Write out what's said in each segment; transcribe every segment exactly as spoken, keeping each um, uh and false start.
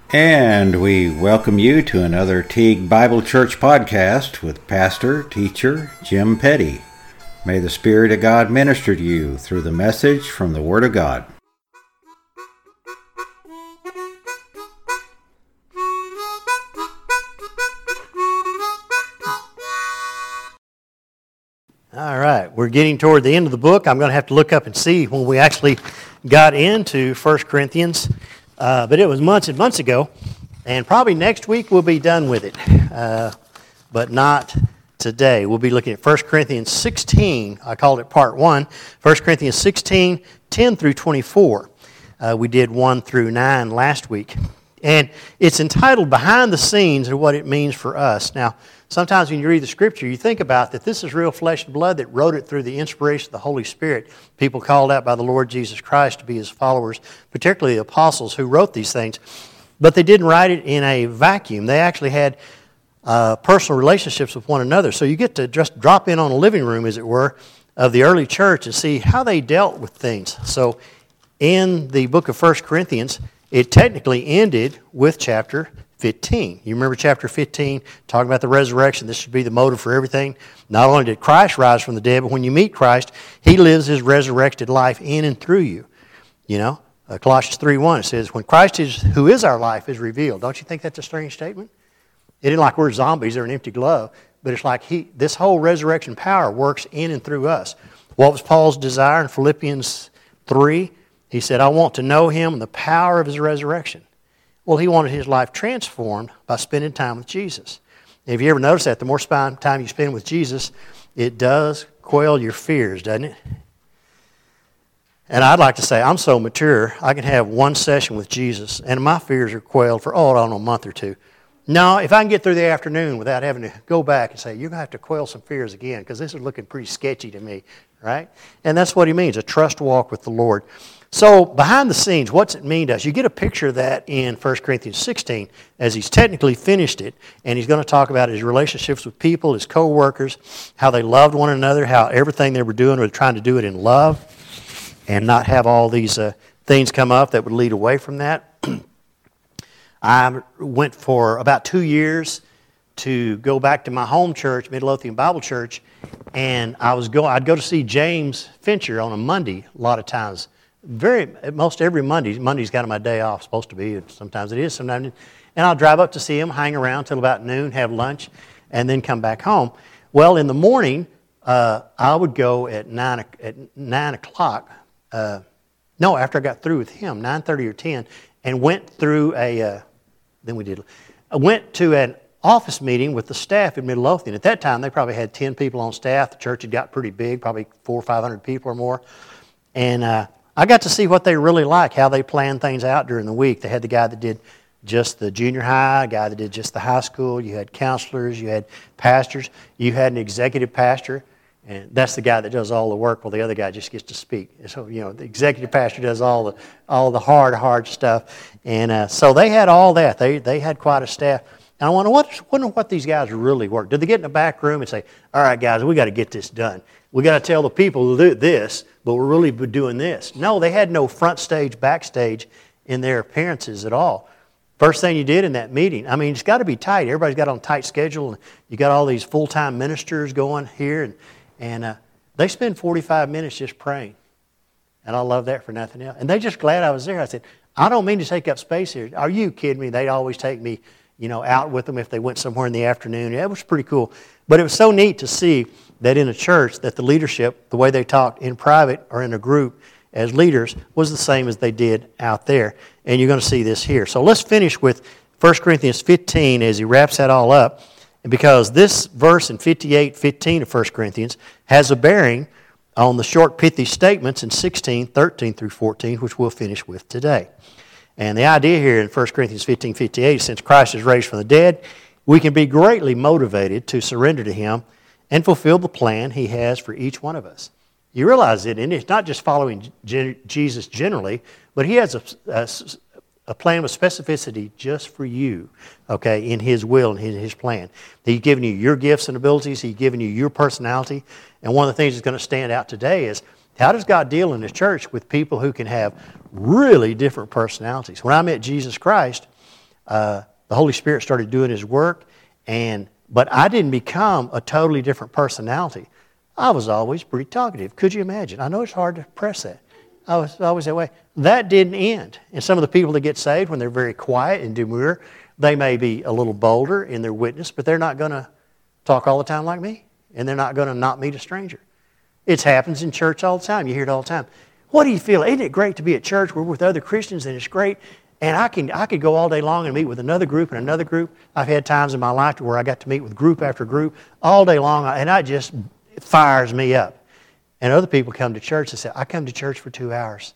And we welcome you to another Teague Bible Church podcast with Pastor, Teacher Jim Petty. May the Spirit of God minister to you through the message from the Word of God. All right, we're getting toward the end of the book. I'm going to have to look up and see when we actually got into First Corinthians. Uh, but it was months and months ago, and probably next week we'll be done with it, uh, but not today. We'll be looking at First Corinthians sixteen. I called it part one. First Corinthians sixteen, ten through twenty-four. Uh, we did one through nine last week. And it's entitled Behind the Scenes and What It Means for Us. Now, sometimes when you read the Scripture, you think about that this is real flesh and blood that wrote it through the inspiration of the Holy Spirit. People called out by the Lord Jesus Christ to be His followers, particularly the apostles who wrote these things. But they didn't write it in a vacuum. They actually had uh, personal relationships with one another. So you get to just drop in on a living room, as it were, of the early church and see how they dealt with things. So in the book of First Corinthians, it technically ended with chapter fifteen. You remember chapter fifteen, talking about the resurrection. This should be the motive for everything. Not only did Christ rise from the dead, but when you meet Christ, He lives His resurrected life in and through you. You know, uh, Colossians three one says, when Christ, is, who is our life, is revealed. Don't you think that's a strange statement? It isn't like we're zombies or an empty glove, but it's like he, this whole resurrection power works in and through us. What was Paul's desire in Philippians three? He said, I want to know Him and the power of His resurrection. Well, he wanted his life transformed by spending time with Jesus. And if you ever notice that, the more time you spend with Jesus, it does quell your fears, doesn't it? And I'd like to say, I'm so mature, I can have one session with Jesus, and my fears are quelled for, oh, I don't know, a month or two. No, if I can get through the afternoon without having to go back and say, you're going to have to quell some fears again, because this is looking pretty sketchy to me, right? And that's what he means, a trust walk with the Lord. So, behind the scenes, what's it mean to us? You get a picture of that in First Corinthians sixteen, as he's technically finished it, and he's going to talk about his relationships with people, his co-workers, how they loved one another, how everything they were doing were trying to do it in love, and not have all these uh, things come up that would lead away from that. I went for about two years to go back to my home church, Midlothian Bible Church, and I was go. I'd go to see James Fincher on a Monday a lot of times. Very, most every Monday, Monday's kind of my day off, supposed to be. Sometimes it is, sometimes it, and I'll drive up to see him, hang around till about noon, have lunch, and then come back home. Well, in the morning, uh, I would go at nine at nine o'clock. Uh, no, after I got through with him, nine thirty or ten, and went through a. Uh, then we did. I went to an office meeting with the staff in Midlothian. At that time, they probably had ten people on staff. The church had got pretty big, probably four or five hundred people or more, and. Uh, I got to see what they really like, how they plan things out during the week. They had the guy that did just the junior high, a guy that did just the high school. You had counselors, you had pastors, you had an executive pastor, and that's the guy that does all the work while the other guy just gets to speak. So, you know, the executive pastor does all the all the hard, hard stuff. And uh, so they had all that. They they had quite a staff. And I wonder what, wonder what these guys really work. Did they get in the back room and say, all right, guys, we got to get this done. We got to tell the people to do this, but we're really doing this. No, they had no front stage, backstage in their appearances at all. First thing you did in that meeting, I mean, it's got to be tight. Everybody's got on a tight schedule. And you got all these full-time ministers going here, and, and uh, they spend forty-five minutes just praying. And I love that for nothing else. And they're just glad I was there. I said, I don't mean to take up space here. Are you kidding me? They'd always take me, you know, out with them if they went somewhere in the afternoon. Yeah, it was pretty cool. But it was so neat to see that in a church that the leadership, the way they talked in private or in a group as leaders, was the same as they did out there. And you're going to see this here. So let's finish with First Corinthians fifteen as he wraps that all up. And because this verse in fifty-eight fifteen of First Corinthians has a bearing on the short pithy statements in sixteen, thirteen through fourteen, which we'll finish with today. And the idea here in First Corinthians fifteen fifty-eight, since Christ is raised from the dead, we can be greatly motivated to surrender to Him and fulfill the plan He has for each one of us. You realize it, and it's not just following Jesus generally, but He has a, a, a plan with specificity just for you, okay, in His will and His, His plan. He's given you your gifts and abilities. He's given you your personality. And one of the things that's going to stand out today is, how does God deal in His church with people who can have really different personalities? When I met Jesus Christ, uh, the Holy Spirit started doing His work, and but I didn't become a totally different personality. I was always pretty talkative. Could you imagine? I know it's hard to press that. I was always that way. That didn't end. And some of the people that get saved, when they're very quiet and demure, they may be a little bolder in their witness, but they're not going to talk all the time like me, and they're not going to not meet a stranger. It happens in church all the time. You hear it all the time. What do you feel? Isn't it great to be at church? We're with other Christians, and it's great. And I can I could go all day long and meet with another group and another group. I've had times in my life where I got to meet with group after group all day long, and that just fires me up. And other people come to church and say, I come to church for two hours.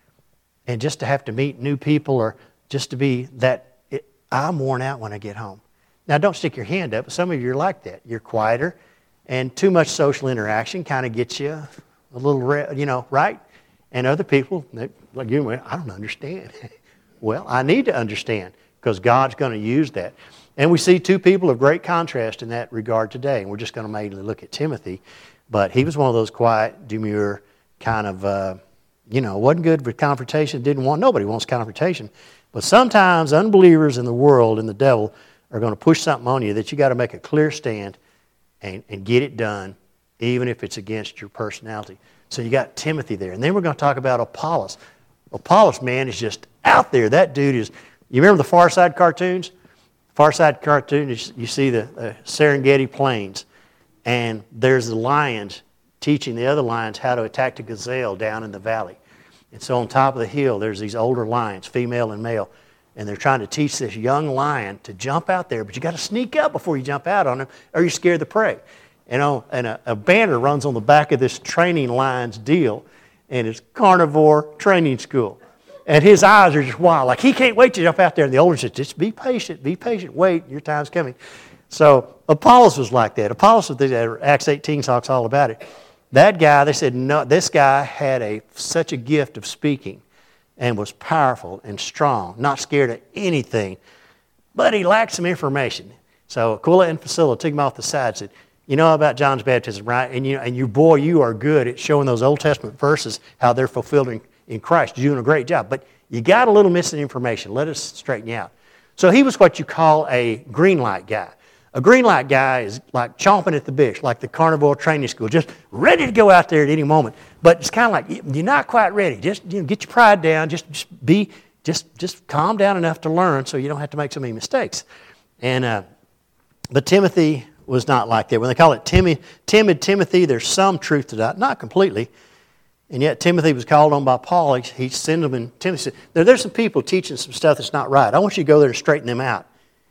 And just to have to meet new people or just to be that, it, I'm worn out when I get home. Now, don't stick your hand up. Some of you are like that. You're quieter, and too much social interaction kind of gets you a little, you know, right? And other people, they, like you, I don't understand. Well, I need to understand because God's going to use that. And we see two people of great contrast in that regard today. And we're just going to mainly look at Timothy. But he was one of those quiet, demure, kind of, uh, you know, wasn't good with confrontation, didn't want, nobody wants confrontation. But sometimes unbelievers in the world and the devil are going to push something on you that you got to make a clear stand and, and get it done, even if it's against your personality. So you got Timothy there. And then we're going to talk about Apollos. Apollos, man, is just out there. That dude is, you remember the Far Side cartoons? Far Side cartoon, you see the uh, Serengeti Plains, and there's the lions teaching the other lions how to attack the gazelle down in the valley. And so on top of the hill, there's these older lions, female and male, and they're trying to teach this young lion to jump out there, but you got to sneak up before you jump out on him, or you scare the prey. You know, and a, a banner runs on the back of this training lion's deal, and it's Carnivore Training School. And his eyes are just wild. Like, he can't wait to jump out there. And the older says, just be patient, be patient, wait, your time's coming. So Apollos was like that. Apollos, Acts eighteen talks all about it. That guy, they said, no, this guy had a such a gift of speaking and was powerful and strong, not scared of anything. But he lacked some information. So Aquila and Priscilla took him off the side and said, you know about John's baptism, right? And you, and you, boy, you are good at showing those Old Testament verses, how they're fulfilled in, in Christ. You're doing a great job. But you got a little missing information. Let us straighten you out. So he was what you call a green light guy. A green light guy is like chomping at the bit, like the Carnivore Training School, just ready to go out there at any moment. But it's kind of like you're not quite ready. Just you know, get your pride down. Just, just be, just just calm down enough to learn, so you don't have to make so many mistakes. And uh, but Timothy was not like that. When they call it timid, timid Timothy, there's some truth to that, not completely. And yet Timothy was called on by Paul. He, he sent him, and Timothy said, there, there's some people teaching some stuff that's not right. I want you to go there and straighten them out.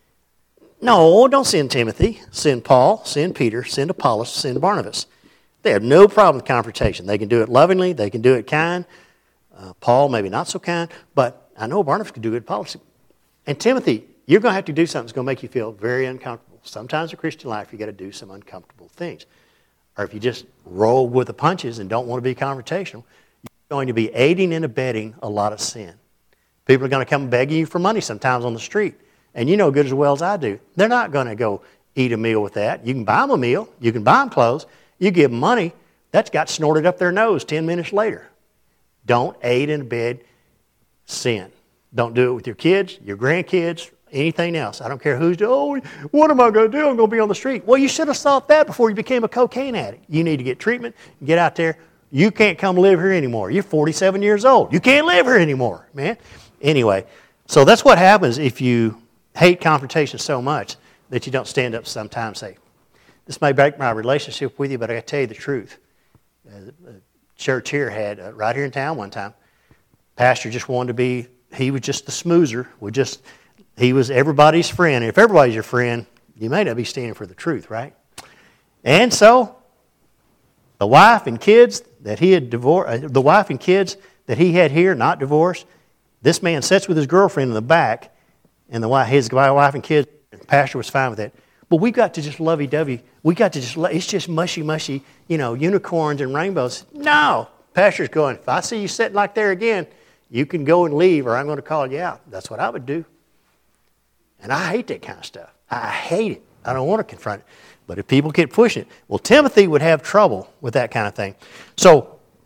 No, don't send Timothy. Send Paul, send Peter, send Apollos, send Barnabas. They have no problem with confrontation. They can do it lovingly. They can do it kind. Uh, Paul, maybe not so kind, but I know Barnabas can do it policy. And Timothy, you're going to have to do something that's going to make you feel very uncomfortable. Sometimes in Christian life, you've got to do some uncomfortable things. Or if you just roll with the punches and don't want to be confrontational, you're going to be aiding and abetting a lot of sin. People are going to come begging you for money sometimes on the street. And you know good as well as I do, they're not going to go eat a meal with that. You can buy them a meal. You can buy them clothes. You give them money. That's got snorted up their nose ten minutes later. Don't aid and abet sin. Don't do it with your kids, your grandkids, anything else. I don't care who's doing, oh, what am I going to do? I'm going to be on the street. Well, you should have thought that before you became a cocaine addict. You need to get treatment, get out there. You can't come live here anymore. You're forty-seven years old. You can't live here anymore, man. Anyway, so that's what happens if you hate confrontation so much that you don't stand up sometimes and say, this may break my relationship with you, but I got to tell you the truth. Uh, the church here had, uh, right here in town one time, pastor just wanted to be, he was just the smoozer. We just, he was everybody's friend. And if everybody's your friend, you may not be standing for the truth, right? And so, the wife and kids that he had divorced, uh, the wife and kids that he had here, not divorced, this man sits with his girlfriend in the back, and the wife, his wife and kids, the pastor was fine with that. But we've got to just lovey-dovey. We got to just, it's just mushy-mushy, you know, unicorns and rainbows. No. Pastor's going, if I see you sitting like there again, you can go and leave or I'm going to call you out. That's what I would do. And I hate that kind of stuff. I hate it. I don't want to confront it. But if people keep pushing it, well, Timothy would have trouble with that kind of thing. So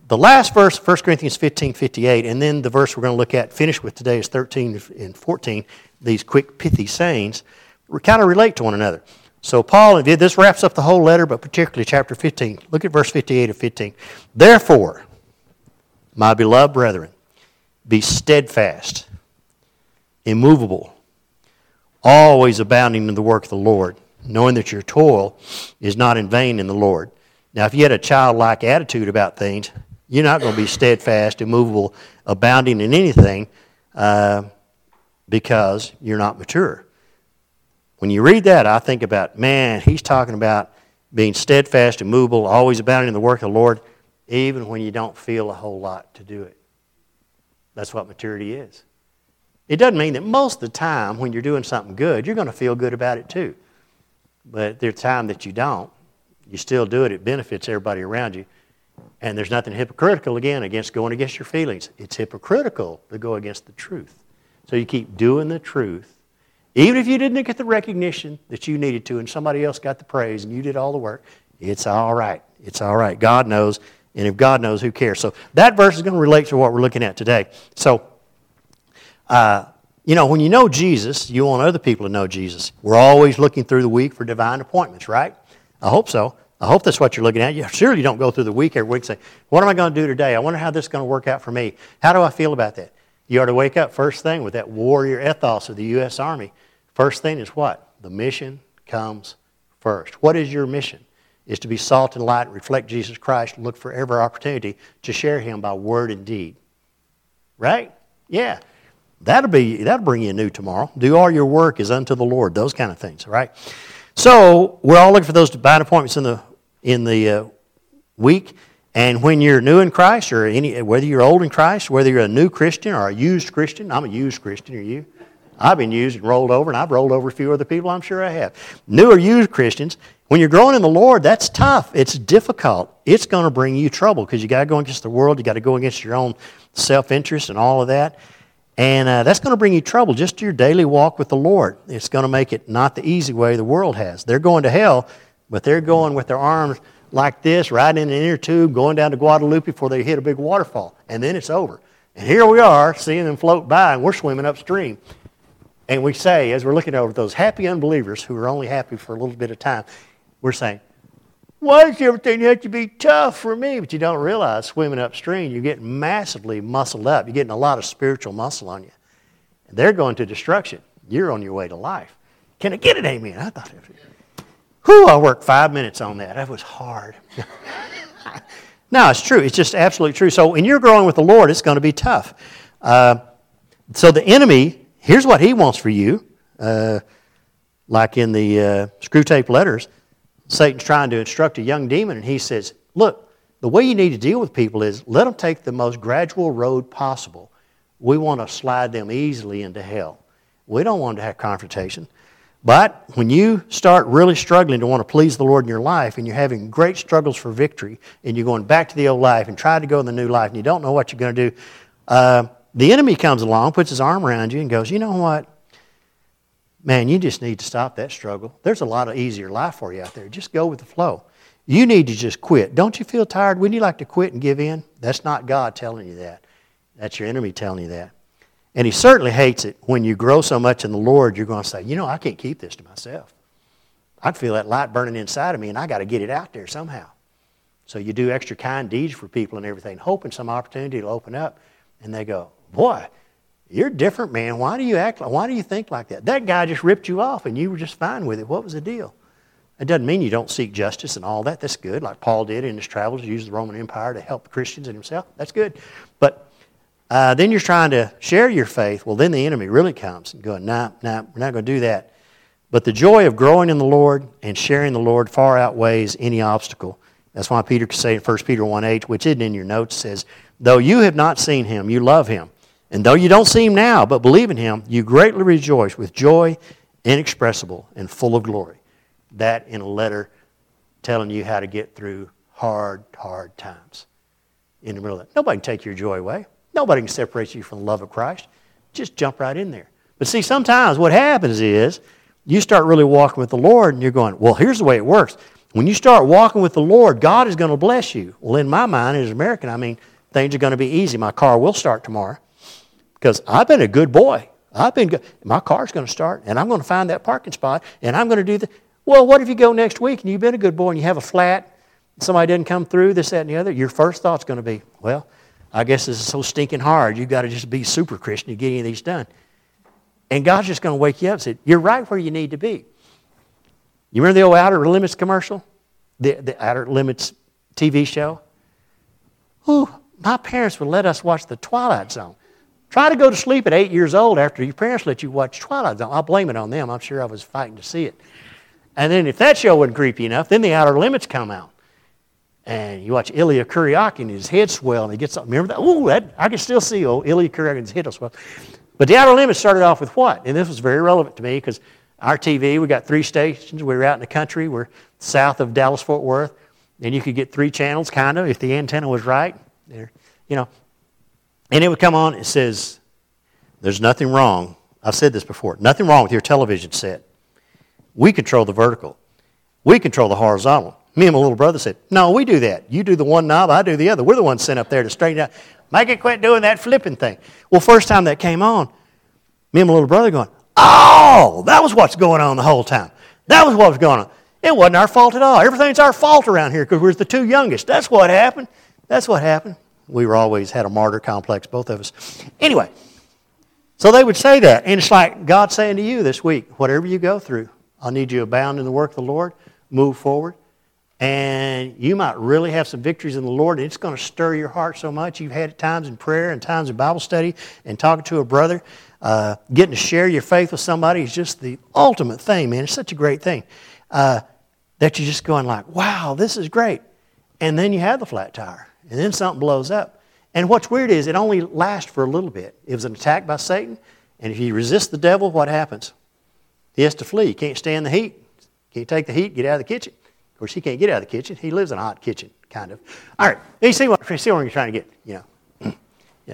the last verse, First Corinthians fifteen fifty-eight, and then the verse we're going to look at, finish with today, is thirteen and fourteen. These quick, pithy sayings kind of relate to one another. So Paul, and this wraps up the whole letter, but particularly chapter fifteen. Look at verse fifty-eight of fifteen. Therefore, my beloved brethren, be steadfast, immovable, always abounding in the work of the Lord, knowing that your toil is not in vain in the Lord. Now, if you had a childlike attitude about things, you're not going to be steadfast, immovable, abounding in anything uh, because you're not mature. When you read that, I think about, man, he's talking about being steadfast, immovable, always abounding in the work of the Lord, even when you don't feel a whole lot to do it. That's what maturity is. It doesn't mean that most of the time when you're doing something good, you're going to feel good about it too. But there's time that you don't. You still do it. It benefits everybody around you. And there's nothing hypocritical, again, against going against your feelings. It's hypocritical to go against the truth. So you keep doing the truth. Even if you didn't get the recognition that you needed to and somebody else got the praise and you did all the work, it's all right. It's all right. God knows. And if God knows, who cares? So that verse is going to relate to what we're looking at today. So, uh, you know, when you know Jesus, you want other people to know Jesus. We're always looking through the week for divine appointments, right? I hope so. I hope that's what you're looking at. You surely don't go through the week every week and say, what am I going to do today? I wonder how this is going to work out for me. How do I feel about that? You ought to wake up first thing with that warrior ethos of the U S Army. First thing is what? The mission comes first. What is your mission? Is to be salt and light, reflect Jesus Christ, and look for every opportunity to share Him by word and deed. Right? Yeah. That'll be that'll bring you new tomorrow. Do all your work as unto the Lord. Those kind of things, right? So we're all looking for those divine appointments in the in the uh, week. And when you're new in Christ, or any whether you're old in Christ, whether you're a new Christian or a used Christian, I'm a used Christian. Are you? I've been used and rolled over, and I've rolled over a few other people. I'm sure I have. New or used Christians. When you're growing in the Lord, that's tough. It's difficult. It's going to bring you trouble because you got to go against the world. You got to go against your own self-interest and all of that. And uh, that's going to bring you trouble just your daily walk with the Lord. It's going to make it not the easy way the world has. They're going to hell, but they're going with their arms like this, riding in an inner tube, going down to Guadalupe before they hit a big waterfall. And then it's over. And here we are, seeing them float by, and we're swimming upstream. And we say, as we're looking over those happy unbelievers who are only happy for a little bit of time, we're saying, why does everything have to be tough for me? But you don't realize swimming upstream, you're getting massively muscled up. You're getting a lot of spiritual muscle on you. And they're going to destruction. You're on your way to life. Can I get it, amen? I thought it was, whew, I worked five minutes on that. That was hard. No, it's true. It's just absolutely true. So when you're growing with the Lord, it's going to be tough. Uh, so the enemy, here's what he wants for you. Uh, like in the uh, screw tape letters, Satan's trying to instruct a young demon, and he says, look, the way you need to deal with people is let them take the most gradual road possible. We want to slide them easily into hell. We don't want to have confrontation. But when you start really struggling to want to please the Lord in your life, and you're having great struggles for victory, and you're going back to the old life and trying to go in the new life, and you don't know what you're going to do, uh, the enemy comes along, puts his arm around you, and goes, you know what? Man, you just need to stop that struggle. There's a lot of easier life for you out there. Just go with the flow. You need to just quit. Don't you feel tired? Wouldn't you like to quit and give in? That's not God telling you that. That's your enemy telling you that. And he certainly hates it when you grow so much in the Lord, you're going to say, you know, I can't keep this to myself. I feel that light burning inside of me, and I got to get it out there somehow. So you do extra kind deeds for people and everything, hoping some opportunity will open up. And they go, boy, you're different, man. Why do you act like, why do you think like that? That guy just ripped you off and you were just fine with it. What was the deal? It doesn't mean you don't seek justice and all that. That's good. Like Paul did in his travels, he used the Roman Empire to help Christians and himself. That's good. But uh, then you're trying to share your faith. Well, then the enemy really comes and going, nah, nah, we're not going to do that. But the joy of growing in the Lord and sharing the Lord far outweighs any obstacle. That's why Peter could say in First Peter one eight, which isn't in your notes, says, though you have not seen him, you love him. And though you don't see him now, but believe in him, you greatly rejoice with joy inexpressible and full of glory. That in a letter telling you how to get through hard, hard times. In the middle of that. Nobody can take your joy away. Nobody can separate you from the love of Christ. Just jump right in there. But see, sometimes what happens is you start really walking with the Lord and you're going, well, here's the way it works. When you start walking with the Lord, God is going to bless you. Well, in my mind, as an American, I mean, things are going to be easy. My car will start tomorrow because I've been a good boy. I've been good. My car's going to start, and I'm going to find that parking spot, and I'm going to do the. Well, what if you go next week and you've been a good boy and you have a flat, somebody didn't come through, this, that, and the other? Your first thought's going to be, well, I guess this is so stinking hard. You've got to just be super Christian to get any of these done. And God's just going to wake you up and say, you're right where you need to be. You remember the old Outer Limits commercial? The, the Outer Limits T V show? Ooh, my parents would let us watch The Twilight Zone. Try to go to sleep at eight years old after your parents let you watch Twilight Zone. I'll blame it on them. I'm sure I was fighting to see it. And then if that show wasn't creepy enough, then the Outer Limits come out. And you watch Ilya Kuryakin and his head swell and he gets up. Remember that? Ooh, that, I can still see old Ilya Kuryakin's head swell. But the Outer Limits started off with what? And this was very relevant to me because our T V, we got three stations. We were out in the country. We're south of Dallas-Fort Worth. And you could get three channels, kind of, if the antenna was right. There, you know. And it would come on. It says, there's nothing wrong. I've said this before. Nothing wrong with your television set. We control the vertical. We control the horizontal. Me and my little brother said, no, we do that. You do the one knob, I do the other. We're the ones sent up there to straighten out. Make it quit doing that flipping thing. Well, first time that came on, me and my little brother going, oh, that was what's going on the whole time. That was what was going on. It wasn't our fault at all. Everything's our fault around here because we're the two youngest. That's what happened. That's what happened. We were always had a martyr complex, both of us. Anyway, so they would say that. And it's like God saying to you this week, whatever you go through, I need you to abound in the work of the Lord, move forward. And you might really have some victories in the Lord, and it's going to stir your heart so much. You've had times in prayer and times in Bible study and talking to a brother. Uh, getting to share your faith with somebody is just the ultimate thing, man. It's such a great thing uh, that you're just going like, wow, this is great. And then you have the flat tire, and then something blows up. And what's weird is it only lasts for a little bit. It was an attack by Satan, and if you resist the devil, what happens? He has to flee. He can't stand the heat. Can't take the heat, get out of the kitchen. Of course, he can't get out of the kitchen. He lives in a hot kitchen, kind of. All right, you see what, you see what you're trying to get, you know. Yeah.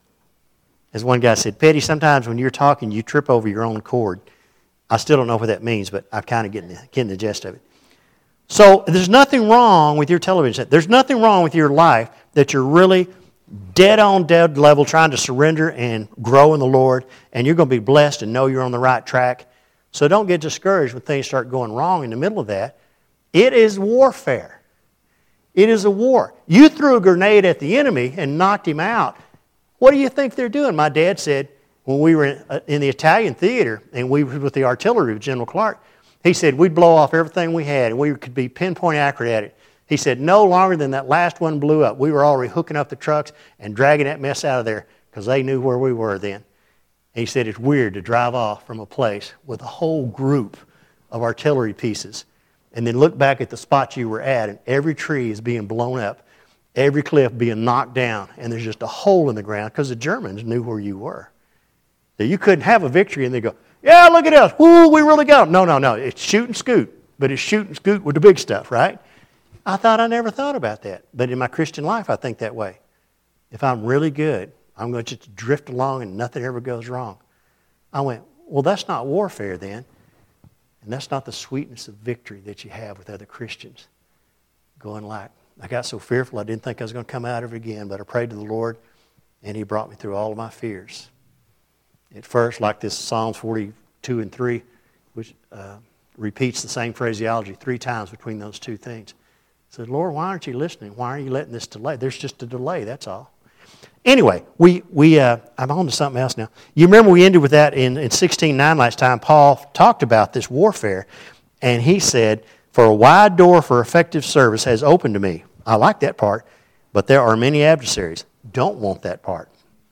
As one guy said, Petty, sometimes when you're talking, you trip over your own cord. I still don't know what that means, but I'm kind of getting the, getting the gist of it. So there's nothing wrong with your television set. There's nothing wrong with your life that you're really dead on dead level trying to surrender and grow in the Lord, and you're going to be blessed and know you're on the right track. So don't get discouraged when things start going wrong in the middle of that. It is warfare. It is a war. You threw a grenade at the enemy and knocked him out. What do you think they're doing? My dad said when we were in, uh, in the Italian theater and we were with the artillery with General Clark, he said we'd blow off everything we had and we could be pinpoint accurate at it. He said no longer than that last one blew up, we were already hooking up the trucks and dragging that mess out of there because they knew where we were then. And he said it's weird to drive off from a place with a whole group of artillery pieces and then look back at the spot you were at, and every tree is being blown up, every cliff being knocked down, and there's just a hole in the ground because the Germans knew where you were. So you couldn't have a victory, and they go, yeah, look at us. Woo, we really got them. No, no, no. It's shoot and scoot, but it's shoot and scoot with the big stuff, right? I thought I never thought about that. But in my Christian life, I think that way. If I'm really good, I'm going to just drift along and nothing ever goes wrong. I went, well, that's not warfare then. And that's not the sweetness of victory that you have with other Christians. Going like, I got so fearful I didn't think I was going to come out of it again, but I prayed to the Lord, and He brought me through all of my fears. At first, like this Psalms forty-two and three, which uh, repeats the same phraseology three times between those two things. I said, Lord, why aren't you listening? Why are you letting this delay? There's just a delay, that's all. Anyway, we, we uh, I'm on to something else now. You remember we ended with that in, in sixteen nine last time. Paul talked about this warfare, and he said, for a wide door for effective service has opened to me. I like that part, but there are many adversaries. Don't want that part.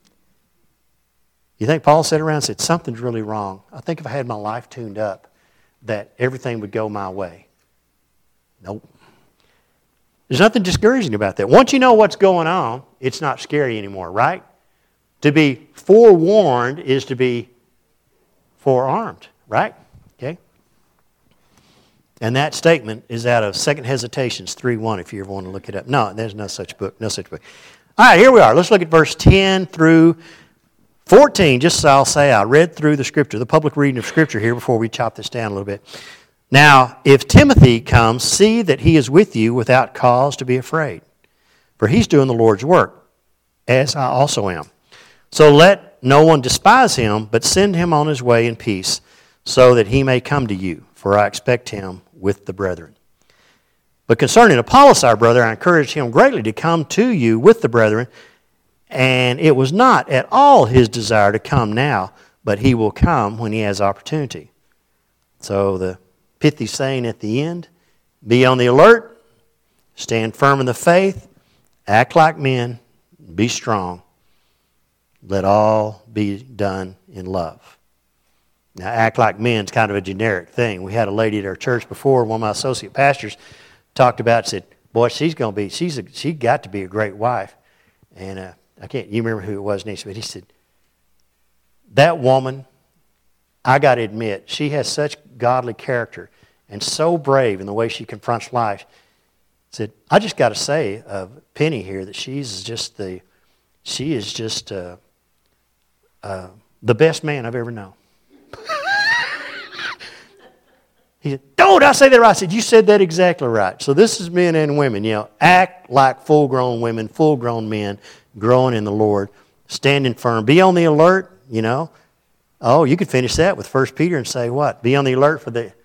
You think Paul sat around and said, something's really wrong. I think if I had my life tuned up, that everything would go my way. Nope. There's nothing discouraging about that. Once you know what's going on, it's not scary anymore, right? To be forewarned is to be forearmed, right? Okay? And that statement is out of Second Hesitations three one, if you ever want to look it up. No, there's no such book, no such book. All right, here we are. Let's look at verse ten through fourteen. Just so I'll say I read through the Scripture, the public reading of Scripture here before we chop this down a little bit. Now, if Timothy comes, see that he is with you without cause to be afraid. For he's doing the Lord's work, as I also am. So let no one despise him, but send him on his way in peace, so that he may come to you, for I expect him with the brethren. But concerning Apollos, our brother, I encouraged him greatly to come to you with the brethren, and it was not at all his desire to come now, but he will come when he has opportunity. So the pithy saying at the end, be on the alert, stand firm in the faith, act like men, be strong. Let all be done in love. Now, act like men is kind of a generic thing. We had a lady at our church before, one of my associate pastors talked about it, said, boy, she's going to be, she's a, she got to be a great wife. And uh, I can't, you remember who it was, Nancy, but he said, that woman, I got to admit, she has such godly character and so brave in the way she confronts life. He said, I just got to say of Penny here that she's just the, she is just uh, uh, the best man I've ever known. He said, oh, did I say that right? I said, you said that exactly right. So this is men and women, you know, act like full-grown women, full-grown men, growing in the Lord, standing firm. Be on the alert, you know. Oh, you could finish that with First Peter and say what? Be on the alert for the,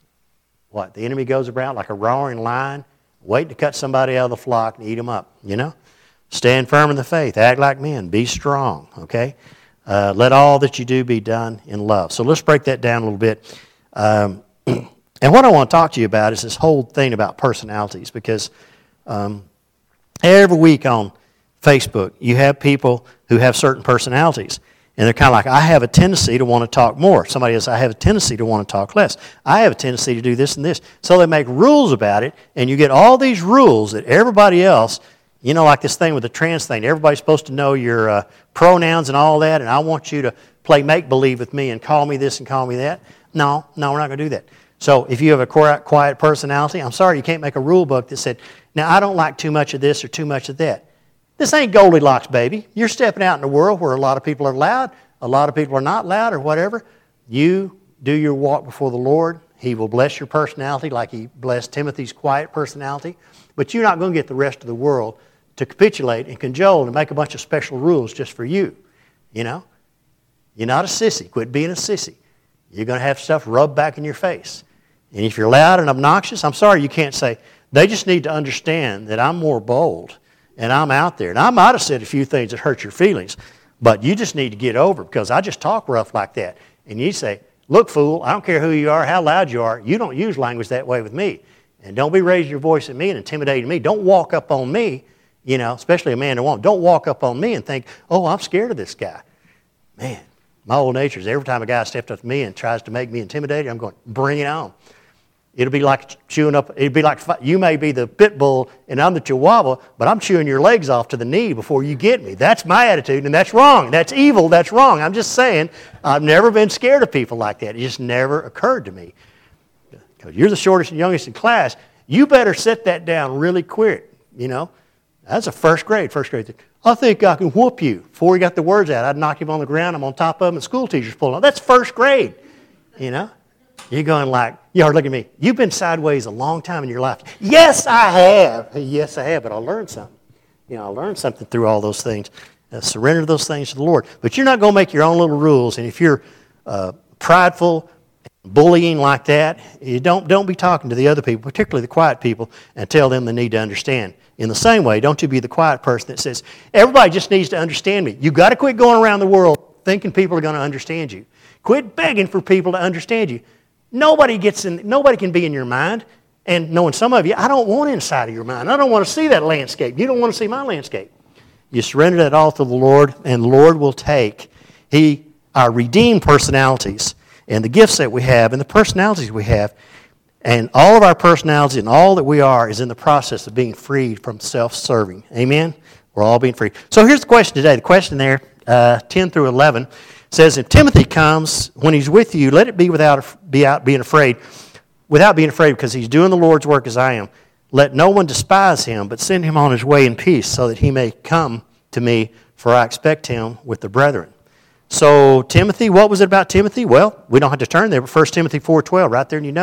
what? The enemy goes around like a roaring lion, waiting to cut somebody out of the flock and eat them up, you know. Stand firm in the faith. Act like men. Be strong, okay? Uh, let all that you do be done in love. So let's break that down a little bit. Um, and what I want to talk to you about is this whole thing about personalities, because um, every week on Facebook you have people who have certain personalities. And they're kind of like, I have a tendency to want to talk more. Somebody else, I have a tendency to want to talk less. I have a tendency to do this and this. So they make rules about it, and you get all these rules that everybody else, you know, like this thing with the trans thing. Everybody's supposed to know your uh, pronouns and all that, and I want you to play make-believe with me and call me this and call me that. No, no, we're not going to do that. So if you have a quiet personality, I'm sorry, you can't make a rule book that said, now I don't like too much of this or too much of that. This ain't Goldilocks, baby. You're stepping out in a world where a lot of people are loud, a lot of people are not loud or whatever. You do your walk before the Lord. He will bless your personality like He blessed Timothy's quiet personality. But you're not going to get the rest of the world to capitulate and cajole and make a bunch of special rules just for you. You know? You're not a sissy. Quit being a sissy. You're going to have stuff rubbed back in your face. And if you're loud and obnoxious, I'm sorry, you can't say, they just need to understand that I'm more bold and I'm out there. And I might have said a few things that hurt your feelings, but you just need to get over it because I just talk rough like that. And you say, look, fool, I don't care who you are, how loud you are, you don't use language that way with me. And don't be raising your voice at me and intimidating me. Don't walk up on me, you know, especially a man or woman. Don't walk up on me and think, oh, I'm scared of this guy. Man, my old nature is every time a guy steps up to me and tries to make me intimidated, I'm going, bring it on. It'll be like chewing up, it'll be like, you may be the pit bull and I'm the chihuahua, but I'm chewing your legs off to the knee before you get me. That's my attitude, and that's wrong. That's evil, that's wrong. I'm just saying, I've never been scared of people like that. It just never occurred to me. Because you're the shortest and youngest in class, you better set that down really quick, you know. That's a first grade, first grade thing. I think I can whoop you. Before he got the words out, I'd knock him on the ground, I'm on top of him, and school teachers pulling on. That's first grade, you know. You're going like, you are, look at me. You've been sideways a long time in your life. Yes, I have. Yes, I have, but I learned something. You know, I learned something through all those things. Uh, surrender those things to the Lord. But you're not going to make your own little rules, and if you're uh, prideful, bullying like that, you don't, don't be talking to the other people, particularly the quiet people, and tell them they need to understand. In the same way, don't you be the quiet person that says, everybody just needs to understand me. You've got to quit going around the world thinking people are going to understand you. Quit begging for people to understand you. Nobody gets in, nobody can be in your mind. And knowing some of you, I don't want inside of your mind. I don't want to see that landscape. You don't want to see my landscape. You surrender that all to the Lord, and the Lord will take He, our redeemed personalities and the gifts that we have and the personalities we have, and all of our personalities and all that we are is in the process of being freed from self-serving. Amen? We're all being freed. So here's the question today. The question there, uh, ten through eleven, says, if Timothy comes, when he's with you, let it be without be out being afraid, without being afraid, because he's doing the Lord's work as I am. Let no one despise him, but send him on his way in peace, so that he may come to me, for I expect him with the brethren. So Timothy, what was it about Timothy? Well, we don't have to turn there, but First Timothy four twelve, right there in your notes.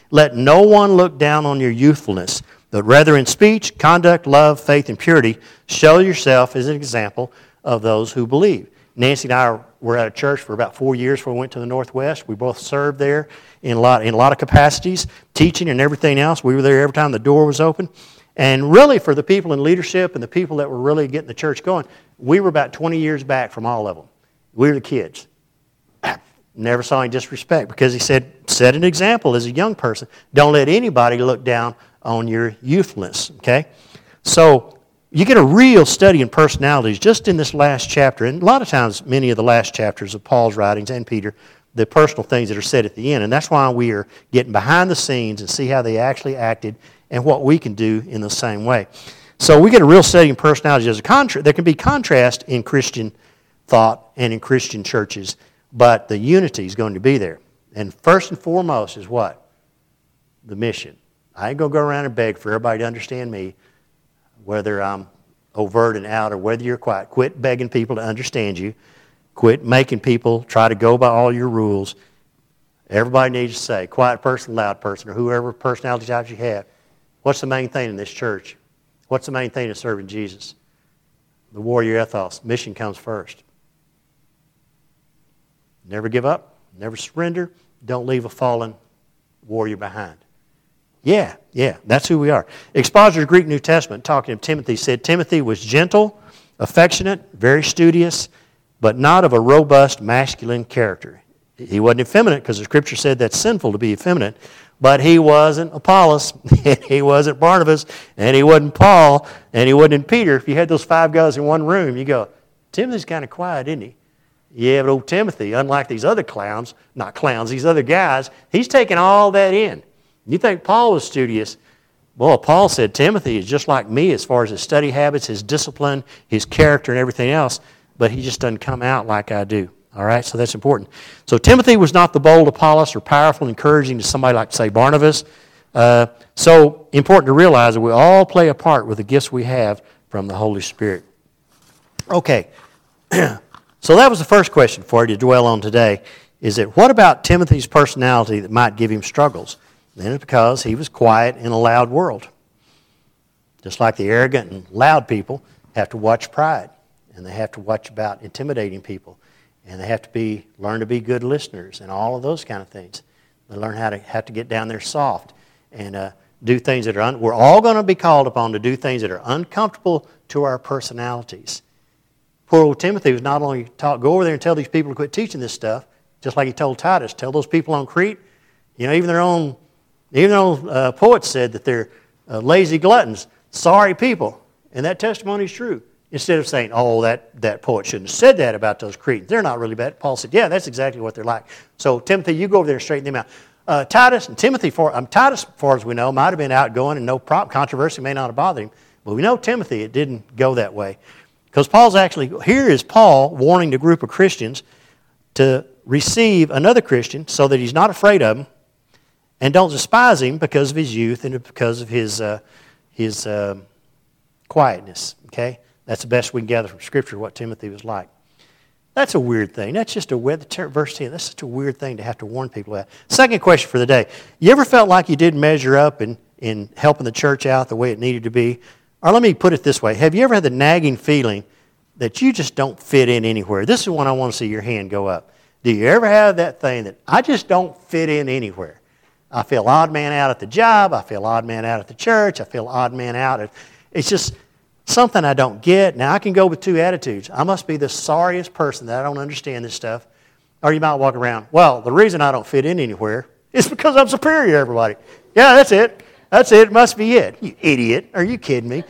Let no one look down on your youthfulness, but rather in speech, conduct, love, faith, and purity, show yourself as an example of those who believe. Nancy and I were at a church for about four years before we went to the Northwest. We both served there in a lot, in a lot of capacities, teaching and everything else. We were there every time the door was open. And really, for the people in leadership and the people that were really getting the church going, we were about twenty years back from all of them. We were the kids. Never saw any disrespect because he said, set an example as a young person. Don't let anybody look down on your youthfulness, okay? So you get a real study in personalities just in this last chapter. And a lot of times, many of the last chapters of Paul's writings and Peter, the personal things that are said at the end. And that's why we are getting behind the scenes and see how they actually acted and what we can do in the same way. So we get a real study in personalities. There's a contra- there can be contrast in Christian thought and in Christian churches, but the unity is going to be there. And first and foremost is what? The mission. I ain't going to go around and beg for everybody to understand me, whether I'm overt and out or whether you're quiet. Quit begging people to understand you. Quit making people try to go by all your rules. Everybody needs to say, quiet person, loud person, or whoever personality types you have, what's the main thing in this church? What's the main thing in serving Jesus? The warrior ethos. Mission comes first. Never give up. Never surrender. Don't leave a fallen warrior behind. Yeah, yeah, that's who we are. Expositor Greek New Testament, talking to Timothy, said Timothy was gentle, affectionate, very studious, but not of a robust masculine character. He wasn't effeminate because the Scripture said that's sinful to be effeminate, but he wasn't Apollos, and he wasn't Barnabas, and he wasn't Paul, and he wasn't Peter. If you had those five guys in one room, you go, Timothy's kind of quiet, isn't he? Yeah, but old Timothy, unlike these other clowns, not clowns, these other guys, he's taking all that in. You think Paul was studious? Well, Paul said Timothy is just like me as far as his study habits, his discipline, his character, and everything else, but he just doesn't come out like I do. All right, so that's important. So Timothy was not the bold Apollos or powerful, encouraging to somebody like, say, Barnabas. Uh, so important to realize that we all play a part with the gifts we have from the Holy Spirit. Okay. So that was the first question for you to dwell on today, is that what about Timothy's personality that might give him struggles? And it's because he was quiet in a loud world. Just like the arrogant and loud people have to watch pride, and they have to watch about intimidating people, and they have to be learn to be good listeners and all of those kind of things. They learn how to have to get down there soft and uh, do things that are, un- we're all going to be called upon to do things that are uncomfortable to our personalities. Poor old Timothy was not only taught, go over there and tell these people to quit teaching this stuff, just like he told Titus, tell those people on Crete, you know, even their own, even their own uh, poets said that they're uh, lazy gluttons, sorry people, and that testimony is true. Instead of saying, oh, that, that poet shouldn't have said that about those Cretans, they're not really bad. Paul said, yeah, that's exactly what they're like. So Timothy, you go over there and straighten them out. Uh, Titus and Timothy, for, um, Titus, as far as we know, might have been outgoing and no problem. Controversy may not have bothered him, but we know Timothy, it didn't go that way. Because Paul's actually, here is Paul warning the group of Christians to receive another Christian so that he's not afraid of him and don't despise him because of his youth and because of his uh, his uh, quietness. Okay, that's the best we can gather from Scripture what Timothy was like. That's a weird thing. That's just a weird, verse ten, that's such a weird thing to have to warn people about. Second question for the day. You ever felt like you didn't measure up in, in helping the church out the way it needed to be? Or let me put it this way. Have you ever had the nagging feeling that you just don't fit in anywhere? This is when I want to see your hand go up. Do you ever have that thing that I just don't fit in anywhere? I feel odd man out at the job. I feel odd man out at the church. I feel odd man out at... It's just something I don't get. Now, I can go with two attitudes. I must be the sorriest person that I don't understand this stuff. Or you might walk around, well, the reason I don't fit in anywhere is because I'm superior to everybody. Yeah, that's it. That's it. It must be it. You idiot. Are you kidding me?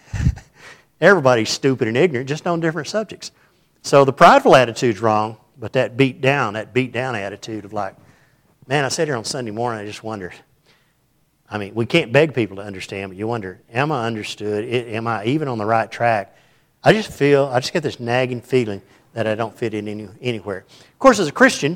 Everybody's stupid and ignorant, just on different subjects. So the prideful attitude's wrong, but that beat down, that beat down attitude of like, man, I sat here on Sunday morning, I just wondered. I mean, we can't beg people to understand, but you wonder, am I understood? Am I even on the right track? I just feel, I just get this nagging feeling that I don't fit in any, anywhere. Of course, as a Christian,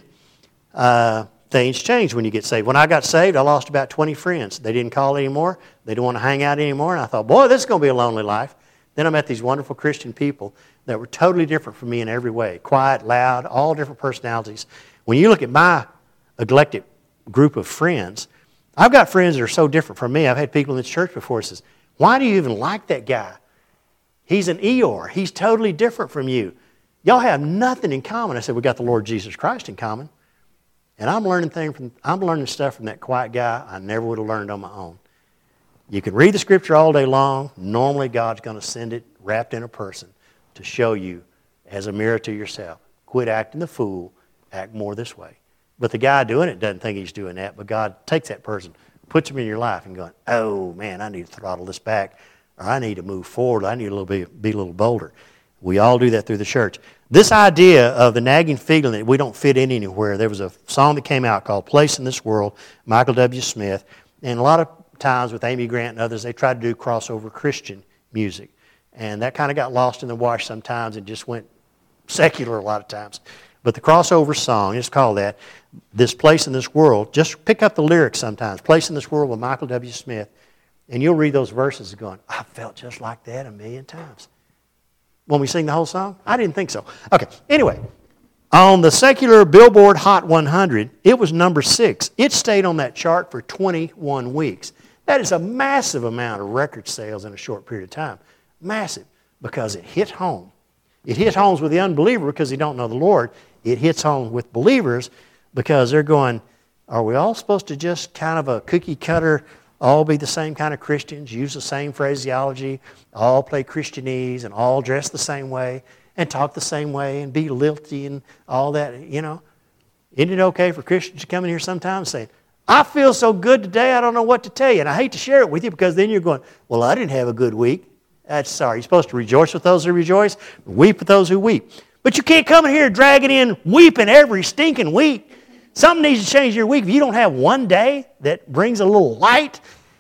uh, things change when you get saved. When I got saved, I lost about twenty friends. They didn't call anymore. They didn't want to hang out anymore. And I thought, boy, this is going to be a lonely life. Then I met these wonderful Christian people that were totally different from me in every way. Quiet, loud, all different personalities. When you look at my eclectic group of friends, I've got friends that are so different from me. I've had people in the church before that says, why do you even like that guy? He's an Eeyore. He's totally different from you. Y'all have nothing in common. I said, we got the Lord Jesus Christ in common. And I'm learning things from I'm learning stuff from that quiet guy I never would have learned on my own. You can read the Scripture all day long. Normally God's going to send it wrapped in a person to show you as a mirror to yourself. Quit acting the fool. Act more this way. But the guy doing it doesn't think he's doing that. But God takes that person, puts him in your life and going, oh, man, I need to throttle this back. Or I need to move forward. I need to little bit, be a little bolder. We all do that through the church. This idea of the nagging feeling that we don't fit in anywhere, there was a song that came out called Place in This World, Michael W. Smith. And a lot of times with Amy Grant and others, they tried to do crossover Christian music. And that kind of got lost in the wash sometimes and just went secular a lot of times. But the crossover song, it's called that, This Place in This World, just pick up the lyrics sometimes. Place in This World with Michael W. Smith. And you'll read those verses going, I felt just like that a million times. When we sing the whole song? I didn't think so. Okay, anyway, on the secular Billboard Hot one hundred, it was number six. It stayed on that chart for twenty-one weeks. That is a massive amount of record sales in a short period of time. Massive, because it hit home. It hit homes with the unbeliever because they don't know the Lord. It hits home with believers because they're going, are we all supposed to just kind of a cookie cutter, all be the same kind of Christians, use the same phraseology, all play Christianese and all dress the same way and talk the same way and be lilty and all that, you know? Isn't it okay for Christians to come in here sometimes and say, I feel so good today, I don't know what to tell you. And I hate to share it with you because then you're going, well, I didn't have a good week. That's sorry. You're supposed to rejoice with those who rejoice, weep with those who weep. But you can't come in here dragging in weeping every stinking week. Something needs to change your week. If you don't have one day that brings a little light,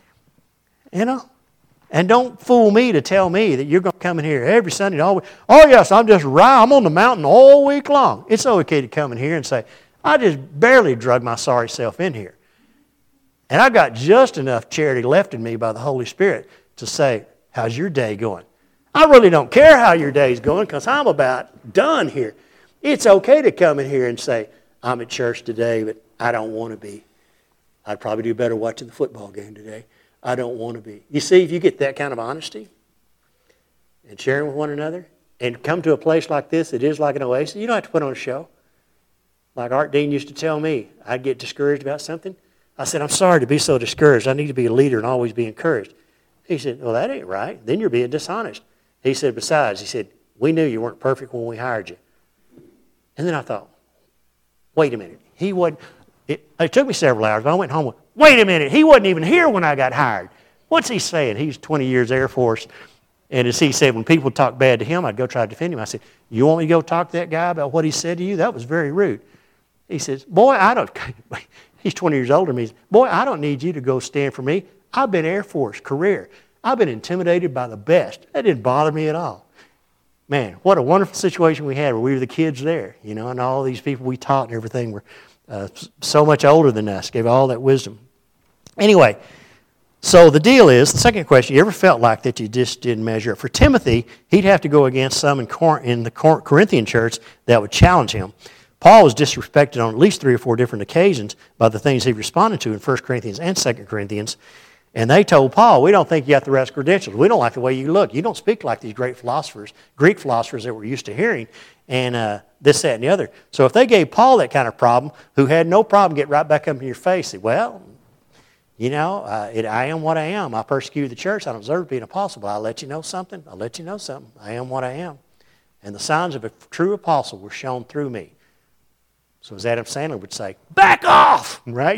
you know, and don't fool me to tell me that you're going to come in here every Sunday. All week. Oh, yes, I'm just right. I'm on the mountain all week long. It's okay to come in here and say, I just barely drug my sorry self in here. And I got just enough charity left in me by the Holy Spirit to say, how's your day going? I really don't care how your day's going because I'm about done here. It's okay to come in here and say, I'm at church today, but I don't want to be. I'd probably do better watching the football game today. I don't want to be. You see, if you get that kind of honesty and sharing with one another and come to a place like this, it is like an oasis. You don't have to put on a show. Like Art Dean used to tell me, I'd get discouraged about something. I said, I'm sorry to be so discouraged. I need to be a leader and always be encouraged. He said, well, that ain't right. Then you're being dishonest. He said, besides, he said, we knew you weren't perfect when we hired you. And then I thought, wait a minute. He wasn't, it, it took me several hours, but I went home with, wait a minute. He wasn't even here when I got hired. What's he saying? He's twenty years Air Force. And as he said, when people talk bad to him, I'd go try to defend him. I said, you want me to go talk to that guy about what he said to you? That was very rude. He says, boy, I don't, he's twenty years older than me. Boy, I don't need you to go stand for me. I've been Air Force, career. I've been intimidated by the best. That didn't bother me at all. Man, what a wonderful situation we had where we were the kids there, you know, and all these people we taught and everything were uh, so much older than us, gave all that wisdom. Anyway, so the deal is, the second question, you ever felt like that you just didn't measure up? For Timothy, he'd have to go against some in, Cor- in the Cor- Corinthian church that would challenge him. Paul was disrespected on at least three or four different occasions by the things he responded to in First Corinthians and Second Corinthians. And they told Paul, we don't think you got the rest credentials. We don't like the way you look. You don't speak like these great philosophers, Greek philosophers that we're used to hearing, and uh, this, that, and the other. So if they gave Paul that kind of problem, who had no problem getting right back up in your face, say, well, you know, uh, it, I am what I am. I persecuted the church. I don't deserve to be an apostle, but I'll let you know something. I'll let you know something. I am what I am. And the signs of a true apostle were shown through me. So as Adam Sandler would say, back off, right?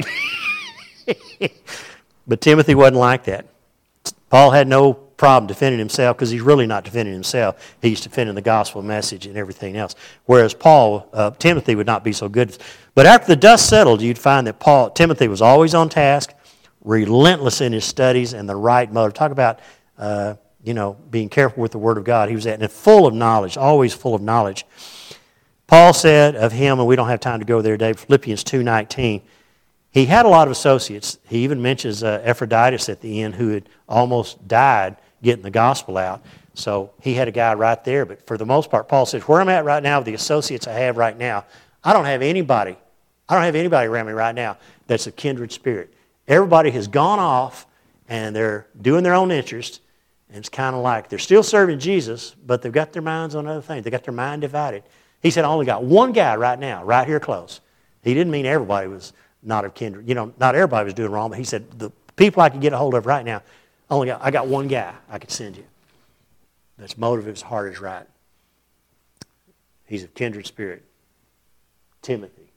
But Timothy wasn't like that. Paul had no problem defending himself because he's really not defending himself. He's defending the gospel message and everything else. Whereas Paul, uh, Timothy would not be so good. But after the dust settled, you'd find that Paul, Timothy was always on task, relentless in his studies, and the right motive. Talk about, uh, you know, being careful with the Word of God. He was at, and full of knowledge, always full of knowledge. Paul said of him, and we don't have time to go there today, Philippians two nineteen, he had a lot of associates. He even mentions uh, Epaphroditus at the end who had almost died getting the gospel out. So he had a guy right there. But for the most part, Paul says, where I'm at right now with the associates I have right now, I don't have anybody. I don't have anybody around me right now that's a kindred spirit. Everybody has gone off and they're doing their own interest. And it's kind of like they're still serving Jesus, but they've got their minds on other things. They've got their mind divided. He said, I only got one guy right now, right here close. He didn't mean everybody was not of kindred. You know, not everybody was doing wrong, but he said, the people I could get a hold of right now, only got, I got one guy I could send you. That's motive, his heart is right. He's of kindred spirit. Timothy.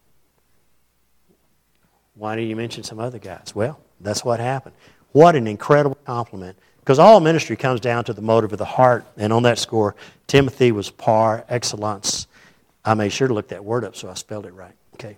Why didn't you mention some other guys? Well, that's what happened. What an incredible compliment. Because all ministry comes down to the motive of the heart. And on that score, Timothy was par excellence. I made sure to look that word up so I spelled it right. Okay.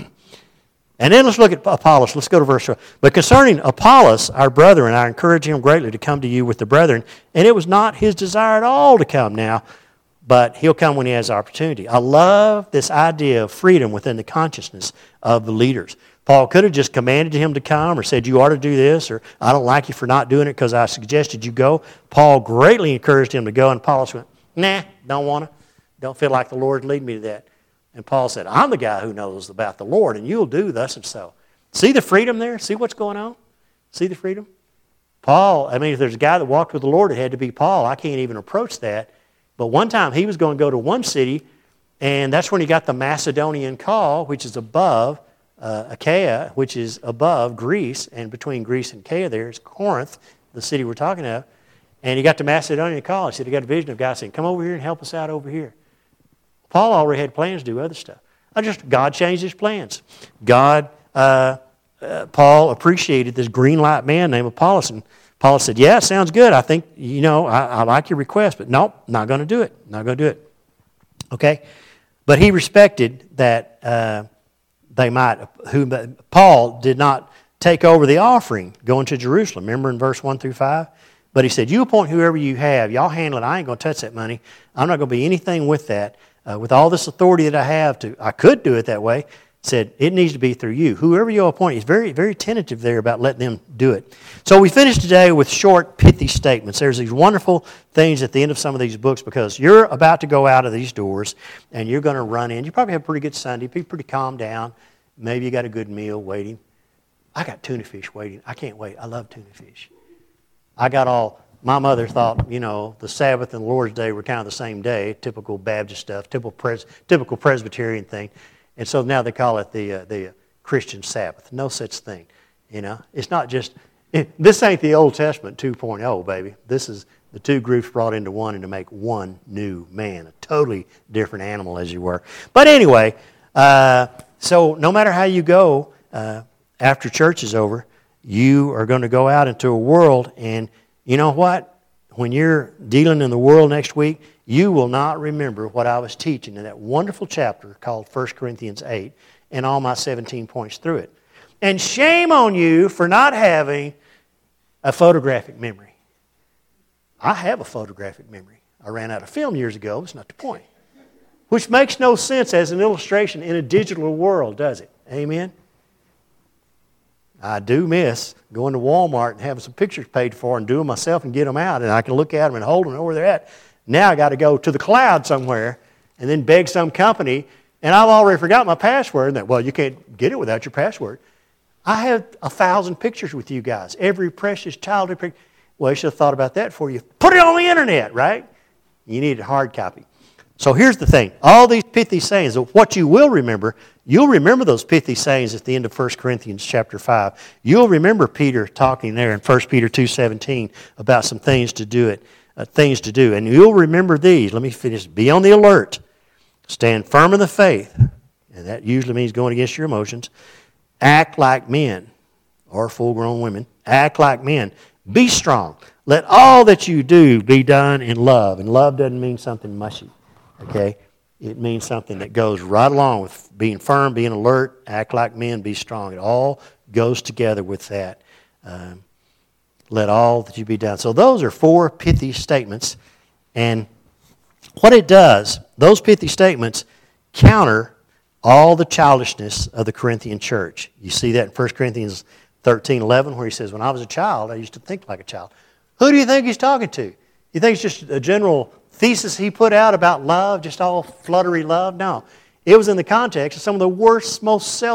And then let's look at Apollos. Let's go to verse twelve. But concerning Apollos, our brother, and I encourage him greatly to come to you with the brethren. And it was not his desire at all to come now, but he'll come when he has opportunity. I love this idea of freedom within the consciousness of the leaders. Paul could have just commanded him to come or said, you ought to do this, or I don't like you for not doing it because I suggested you go. Paul greatly encouraged him to go, and Apollos went, nah, don't want to. Don't feel like the Lord lead me to that. And Paul said, I'm the guy who knows about the Lord, and you'll do thus and so. See the freedom there? See what's going on? See the freedom? Paul, I mean, if there's a guy that walked with the Lord, it had to be Paul. I can't even approach that. But one time he was going to go to one city, and that's when he got the Macedonian call, which is above uh, Achaia, which is above Greece, and between Greece and Achaia there is Corinth, the city we're talking of. And he got the Macedonian call. He said, he got a vision of God saying, come over here and help us out over here. Paul already had plans to do other stuff. I just God changed his plans. God, uh, uh, Paul appreciated this green light man named Apollos. And Paul said, yeah, it sounds good. I think, you know, I, I like your request, but nope, not going to do it. Not going to do it. Okay? But he respected that uh, they might, who Paul did not take over the offering going to Jerusalem. Remember in verse one through five? But he said, you appoint whoever you have. Y'all handle it. I ain't going to touch that money. I'm not going to be anything with that. Uh, with all this authority that I have to, I could do it that way. Said it needs to be through you. Whoever you appoint, he's very, very tentative there about letting them do it. So we finished today with short, pithy statements. There's these wonderful things at the end of some of these books because you're about to go out of these doors and you're going to run in. You probably have a pretty good Sunday, be pretty calm down. Maybe you got a good meal waiting. I got tuna fish waiting. I can't wait. I love tuna fish. I got all. My mother thought, you know, the Sabbath and the Lord's Day were kind of the same day, typical Baptist stuff, typical, pres, typical Presbyterian thing. And so now they call it the uh, the Christian Sabbath. No such thing, you know. It's not just, it, this ain't the Old Testament two point oh, baby. This is the two groups brought into one and to make one new man, a totally different animal as you were. But anyway, uh, so no matter how you go uh, after church is over, you are going to go out into a world, and you know what? When you're dealing in the world next week, you will not remember what I was teaching in that wonderful chapter called First Corinthians eight and all my seventeen points through it. And shame on you for not having a photographic memory. I have a photographic memory. I ran out of film years ago. That's not the point. Which makes no sense as an illustration in a digital world, does it? Amen? I do miss going to Walmart and having some pictures paid for and doing myself and get them out, and I can look at them and hold them and know where they're at. Now I got to go to the cloud somewhere and then beg some company, and I've already forgot my password. And that, well, you can't get it without your password. I have a thousand pictures with you guys. Every precious childhood picture. Well, you should have thought about that before you put it on the internet, right? You need a hard copy. So here's the thing. All these pithy sayings, what you will remember, you'll remember those pithy sayings at the end of First Corinthians chapter five. You'll remember Peter talking there in First Peter two seventeen about some things to do it, uh, things to do. And you'll remember these. Let me finish. Be on the alert. Stand firm in the faith. And that usually means going against your emotions. Act like men, or full-grown women. Act like men. Be strong. Let all that you do be done in love. And love doesn't mean something mushy. Okay? It means something that goes right along with being firm, being alert, act like men, be strong. It all goes together with that. Um, let all that you be done. So those are four pithy statements. And what it does, those pithy statements counter all the childishness of the Corinthian church. You see that in First Corinthians thirteen eleven where he says, when I was a child, I used to think like a child. Who do you think he's talking to? You think it's just a general thesis he put out about love, just all fluttery love? No. It was in the context of some of the worst, most self,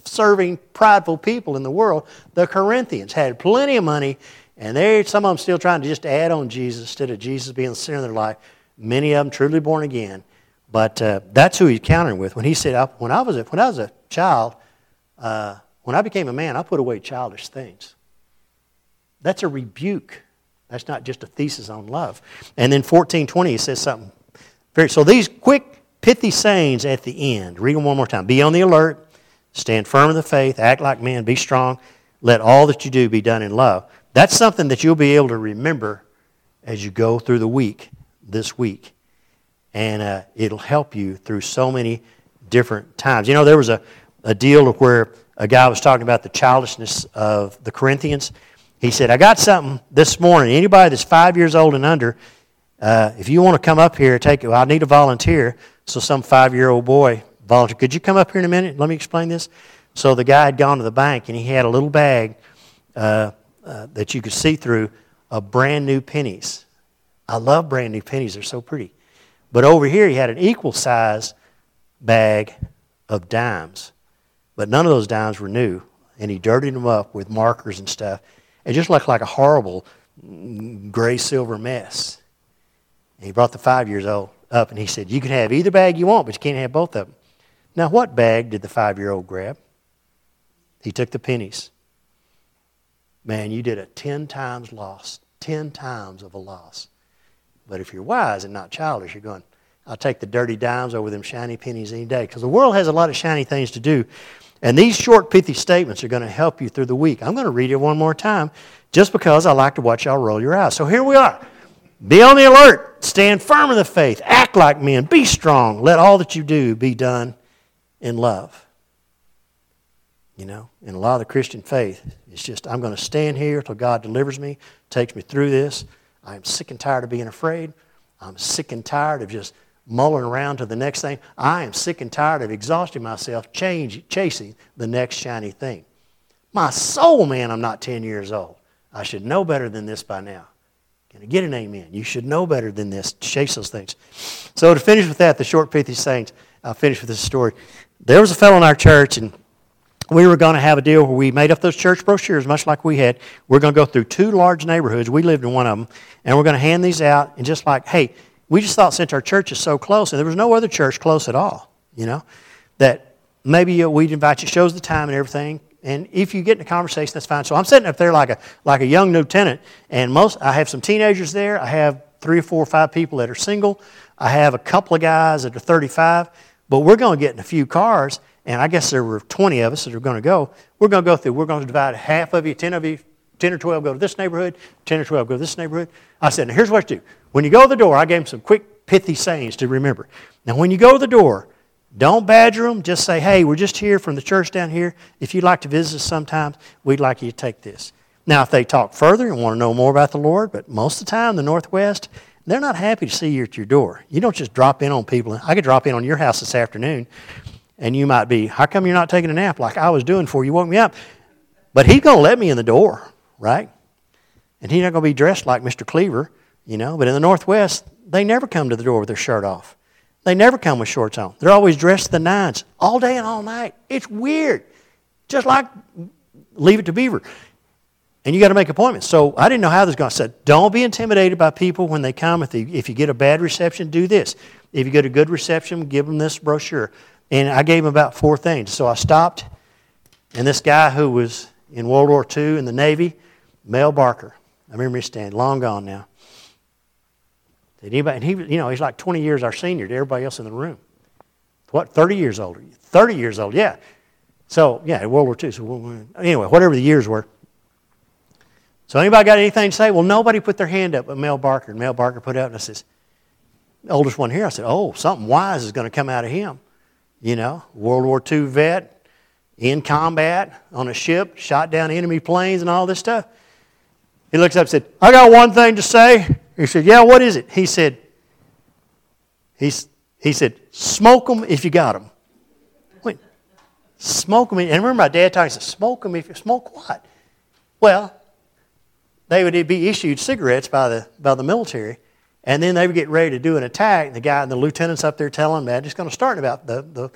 self-serving, prideful people in the world. The Corinthians had plenty of money, and they some of them still trying to just add on Jesus instead of Jesus being the center of their life. Many of them truly born again. But uh, that's who he's countering with. When he said, when I was a, when I was a child, uh, when I became a man, I put away childish things. That's a rebuke. That's not just a thesis on love. And then fourteen twenty, he says something. Very, so these quick, pithy sayings at the end. Read them one more time. Be on the alert. Stand firm in the faith. Act like men. Be strong. Let all that you do be done in love. That's something that you'll be able to remember as you go through the week, this week. And uh, it'll help you through so many different times. You know, there was a, a deal where a guy was talking about the childishness of the Corinthians. He said, I got something this morning. Anybody that's five years old and under, uh, if you want to come up here, take it. Well, I need a volunteer. So some five-year-old boy volunteered. Could you come up here in a minute? Let me explain this. So the guy had gone to the bank, and he had a little bag uh, uh, that you could see through of brand new pennies. I love brand new pennies. They're so pretty. But over here, he had an equal size bag of dimes. But none of those dimes were new. And he dirtied them up with markers and stuff. It just looked like a horrible gray-silver mess. And he brought the five years old up, and he said, you can have either bag you want, but you can't have both of them. Now, what bag did the five-year-old grab? He took the pennies. Man, you did a ten times loss. Ten times of a loss. But if you're wise and not childish, you're going, I'll take the dirty dimes over them shiny pennies any day. Because the world has a lot of shiny things to do. And these short, pithy statements are going to help you through the week. I'm going to read it one more time just because I like to watch y'all roll your eyes. So here we are. Be on the alert. Stand firm in the faith. Act like men. Be strong. Let all that you do be done in love. You know, in a lot of the Christian faith, it's just, I'm going to stand here till God delivers me, takes me through this. I'm sick and tired of being afraid. I'm sick and tired of just mulling around to the next thing. I am sick and tired of exhausting myself, change, chasing the next shiny thing. My soul, man, I'm not ten years old. I should know better than this by now. Can I get an amen? You should know better than this. Chase those things. So to finish with that, the short, pithy sayings, I'll finish with this story. There was a fellow in our church, and we were going to have a deal where we made up those church brochures, much like we had. We're going to go through two large neighborhoods. We lived in one of them. And we're going to hand these out. And just like, hey, we just thought since our church is so close, and there was no other church close at all, you know, that maybe we'd invite you, shows the time and everything. And if you get in a conversation, that's fine. So I'm sitting up there like a like a young lieutenant. And most I have some teenagers there. I have three or four or five people that are single. I have a couple of guys that are thirty-five. But we're going to get in a few cars. And I guess there were twenty of us that are going to go. We're going to go through. We're going to divide half of you, ten of you, ten or twelve go to this neighborhood, ten or twelve go to this neighborhood. I said, now here's what you do. When you go to the door, I gave them some quick, pithy sayings to remember. Now, when you go to the door, don't badger them. Just say, hey, we're just here from the church down here. If you'd like to visit us sometime, we'd like you to take this. Now, if they talk further and want to know more about the Lord, but most of the time, the Northwest, they're not happy to see you at your door. You don't just drop in on people. I could drop in on your house this afternoon, and you might be, how come you're not taking a nap like I was doing before you woke me up? But he's going to let me in the door, right? And he's not going to be dressed like Mister Cleaver, you know. But in the Northwest, they never come to the door with their shirt off. They never come with shorts on. They're always dressed to the nines all day and all night. It's weird. Just like Leave It to Beaver. And you got to make appointments. So I didn't know how this was going. I said, don't be intimidated by people when they come. If, they, if you get a bad reception, do this. If you get a good reception, give them this brochure. And I gave him about four things. So I stopped, and this guy who was in World War Two in the Navy, Mel Barker. I remember him standing, long gone now. Did anybody? And he, you know, he's like twenty years our senior to everybody else in the room. What? Thirty years older? Thirty years old? Yeah. So yeah, World War Two. So anyway, whatever the years were. So anybody got anything to say? Well, nobody put their hand up but Mel Barker. And Mel Barker put it up, and I says, the oldest one here. I said, oh, something wise is going to come out of him. You know, World War Two vet, in combat, on a ship, shot down enemy planes and all this stuff. He looks up and said, I got one thing to say. He said, yeah, what is it? He said, he's, he said, smoke them if you got them. Wait, smoke them. And I remember my dad talking, he said, smoke them if you, smoke what? Well, they would be issued cigarettes by the, by the military. And then they would get ready to do an attack. And the guy and the lieutenant's up there telling them, man, it's going to start in about the, the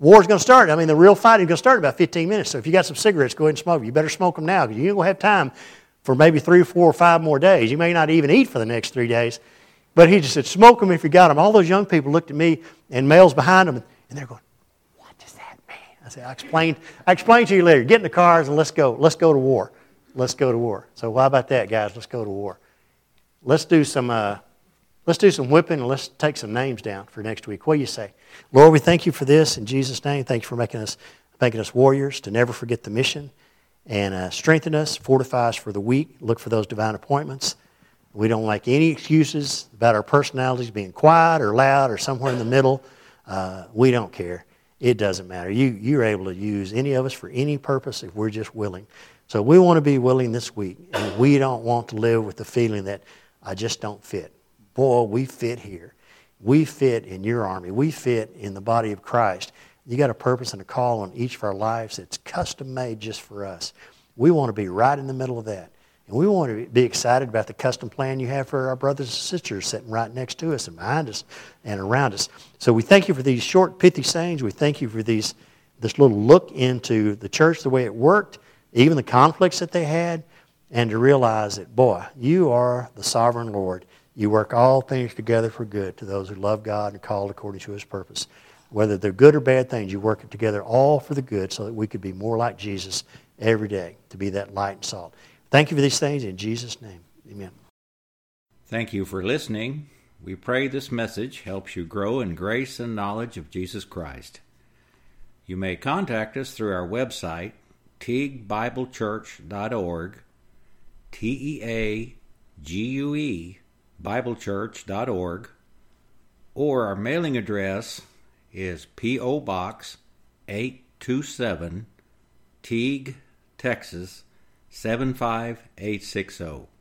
war's going to start. I mean, the real fighting is going to start in about fifteen minutes. So if you got some cigarettes, go ahead and smoke. You better smoke them now because you ain't going to have time for maybe three or four or five more days. You may not even eat for the next three days. But he just said, smoke them if you got them. All those young people looked at me and males behind them, and they're going, what does that mean? I said, I explained, I explained to you later. Get in the cars and let's go. Let's go to war. Let's go to war. So how about that, guys? Let's go to war. Let's do some uh, let's do some whipping and let's take some names down for next week. What do you say? Lord, we thank you for this in Jesus' name. Thank you for making us making us warriors to never forget the mission. And uh, strengthen us, fortify us for the week. Look for those divine appointments. We don't like any excuses about our personalities being quiet or loud or somewhere in the middle. Uh, we don't care. It doesn't matter. You, you're able to use any of us for any purpose if we're just willing. So we want to be willing this week. And we don't want to live with the feeling that I just don't fit. Boy, we fit here. We fit in your army. We fit in the body of Christ. You got a purpose and a call on each of our lives that's custom made just for us. We want to be right in the middle of that. And we want to be excited about the custom plan you have for our brothers and sisters sitting right next to us and behind us and around us. So we thank you for these short, pithy sayings. We thank you for these this little look into the church, the way it worked, even the conflicts that they had, and to realize that, boy, you are the sovereign Lord. You work all things together for good to those who love God and called according to His purpose. Whether they're good or bad things, you work it together all for the good so that we could be more like Jesus every day, to be that light and salt. Thank you for these things in Jesus' name. Amen. Thank you for listening. We pray this message helps you grow in grace and knowledge of Jesus Christ. You may contact us through our website, teague bible church dot org, T E A G U E, bible church dot org, or our mailing address is P O. Box eight two seven, Teague, Texas seven five eight six zero.